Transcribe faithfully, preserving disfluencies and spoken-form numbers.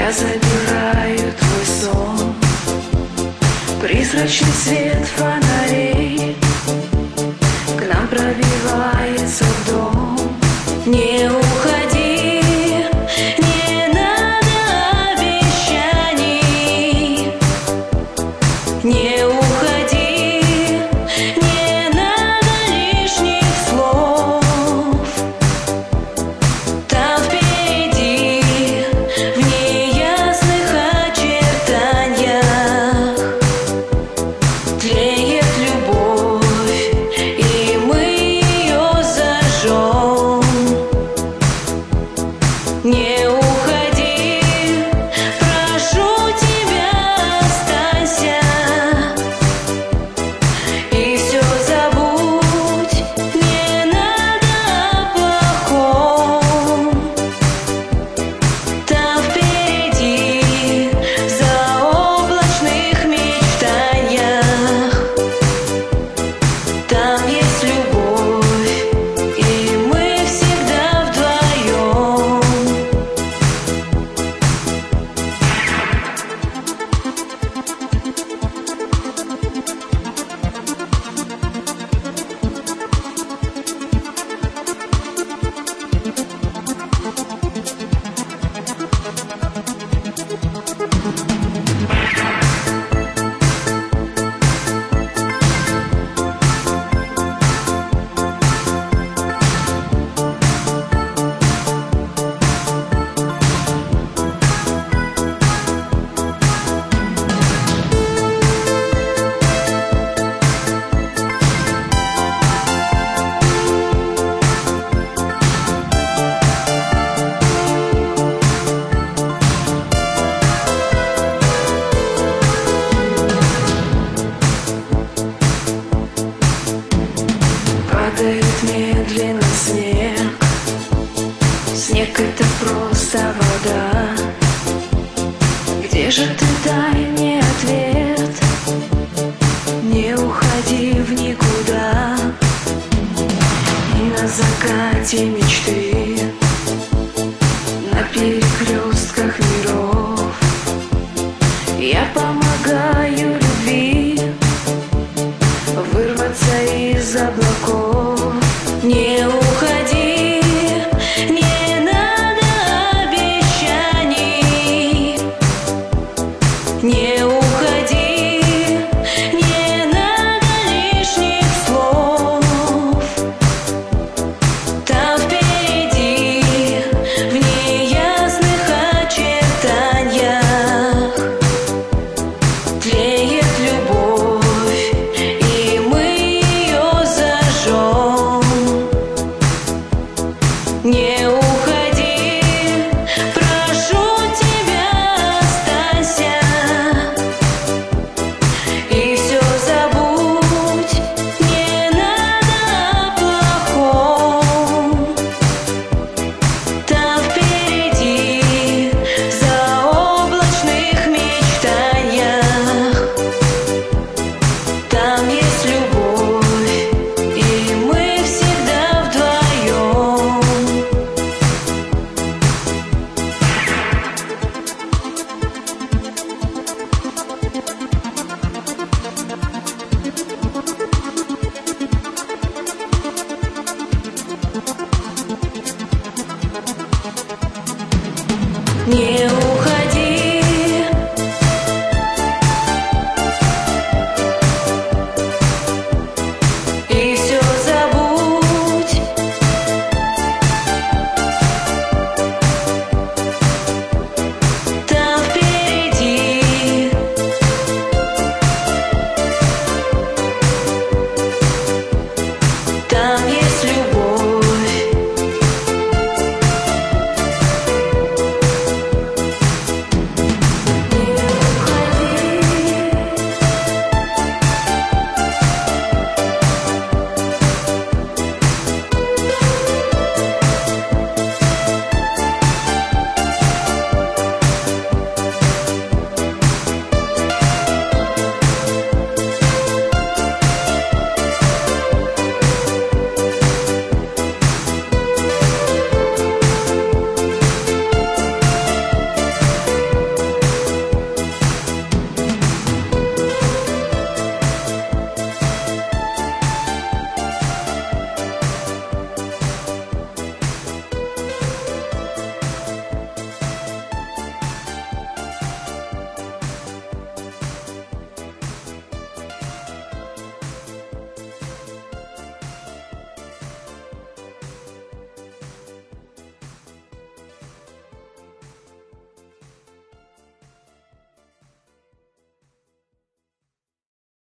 Я забираю твой сон, призрачный свет фонарей к нам пробивается в дом. Не уходи, не надо обещаний. Не уходи, не надо лишних слов. Там впереди, в неясных очертаниях, тлеет любовь, и мы ее зажжем. Не уходи, прошу тебя, останься и все забудь, не надо о плохом. Там впереди, в заоблачных мечтаниях, там есть любовь, и мы всегда вдвоем. Падает медленно снег. Снег — это просто вода. Где же ты, дай мне ответ. Не уходи в никуда. И на закате мечты